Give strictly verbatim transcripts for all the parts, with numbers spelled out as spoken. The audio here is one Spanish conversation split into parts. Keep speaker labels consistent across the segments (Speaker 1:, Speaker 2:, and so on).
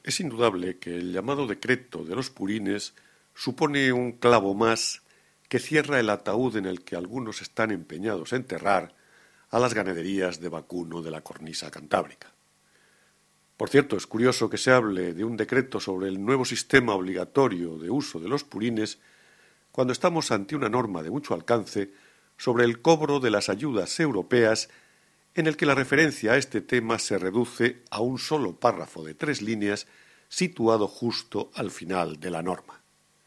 Speaker 1: Es indudable que el llamado decreto de los purines supone un clavo más que cierra el ataúd en el que algunos están empeñados a enterrar a las ganaderías de vacuno de la cornisa cantábrica. Por cierto, es curioso que se hable de un decreto sobre el nuevo sistema obligatorio de uso de los purines cuando estamos ante una norma de mucho alcance sobre el cobro de las ayudas europeas, en el que la referencia a este tema se reduce a un solo párrafo de tres líneas situado justo al final de la norma.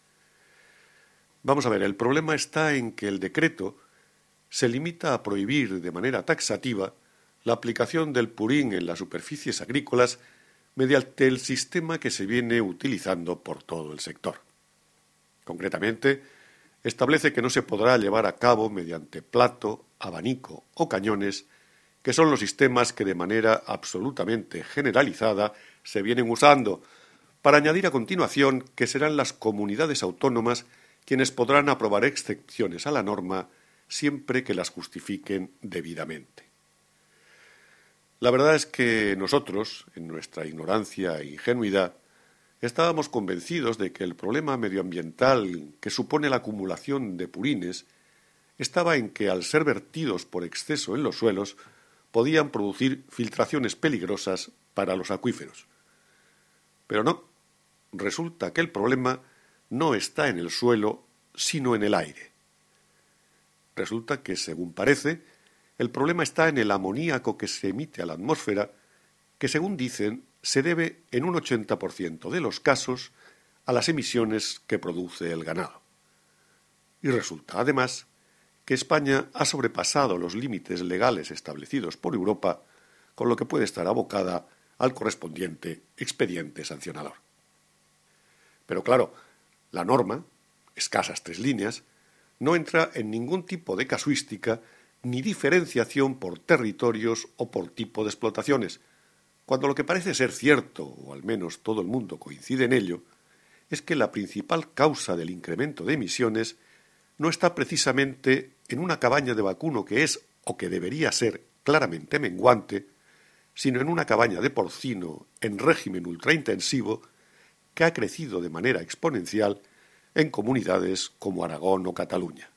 Speaker 1: Vamos a ver, el problema está en que el decreto se limita a prohibir de manera taxativa la aplicación del purín en las superficies agrícolas mediante el sistema que se viene utilizando por todo el sector. Concretamente, establece que no se podrá llevar a cabo mediante plato, abanico o cañones, que son los sistemas que de manera absolutamente generalizada se vienen usando, para añadir a continuación que serán las comunidades autónomas quienes podrán aprobar excepciones a la norma siempre que las justifiquen debidamente. La verdad es que nosotros, en nuestra ignorancia e ingenuidad, estábamos convencidos de que el problema medioambiental que supone la acumulación de purines estaba en que, al ser vertidos por exceso en los suelos, podían producir filtraciones peligrosas para los acuíferos. Pero no, resulta que el problema no está en el suelo, sino en el aire. Resulta que, según parece, el problema está en el amoníaco que se emite a la atmósfera, que, según dicen, se debe en un ochenta por ciento de los casos a las emisiones que produce el ganado. Y resulta, además, que España ha sobrepasado los límites legales establecidos por Europa, con lo que puede estar abocada al correspondiente expediente sancionador. Pero claro, la norma, escasas tres líneas, no entra en ningún tipo de casuística ni diferenciación por territorios o por tipo de explotaciones, cuando lo que parece ser cierto, o al menos todo el mundo coincide en ello, es que la principal causa del incremento de emisiones no está precisamente en una cabaña de vacuno que es, o que debería ser, claramente menguante, sino en una cabaña de porcino en régimen ultraintensivo que ha crecido de manera exponencial en comunidades como Aragón o Cataluña.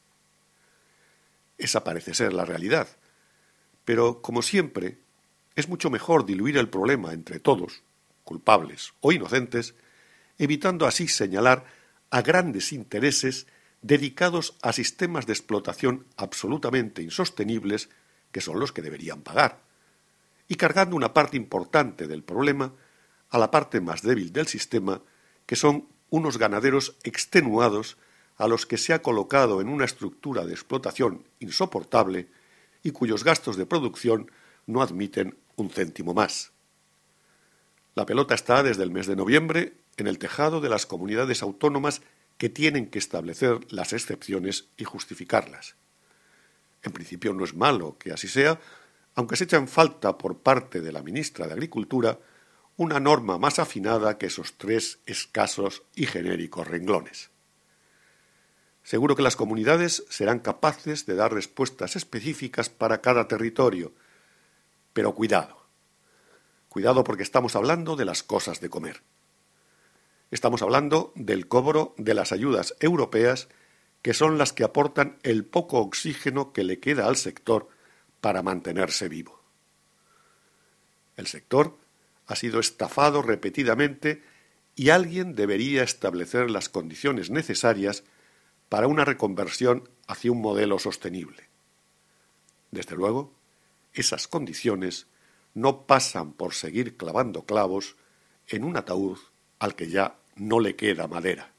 Speaker 1: Esa parece ser la realidad, pero, como siempre, es mucho mejor diluir el problema entre todos, culpables o inocentes, evitando así señalar a grandes intereses dedicados a sistemas de explotación absolutamente insostenibles, que son los que deberían pagar, y cargando una parte importante del problema a la parte más débil del sistema, que son unos ganaderos extenuados a los que se ha colocado en una estructura de explotación insoportable y cuyos gastos de producción no admiten un céntimo más. La pelota está desde el mes de noviembre en el tejado de las comunidades autónomas que tienen que establecer las excepciones y justificarlas. En principio no es malo que así sea, aunque se echa en falta por parte de la ministra de Agricultura una norma más afinada que esos tres escasos y genéricos renglones. Seguro que las comunidades serán capaces de dar respuestas específicas para cada territorio, pero cuidado. Cuidado porque estamos hablando de las cosas de comer. Estamos hablando del cobro de las ayudas europeas, que son las que aportan el poco oxígeno que le queda al sector para mantenerse vivo. El sector ha sido estafado repetidamente y alguien debería establecer las condiciones necesarias para una reconversión hacia un modelo sostenible. Desde luego, esas condiciones no pasan por seguir clavando clavos en un ataúd al que ya no le queda madera.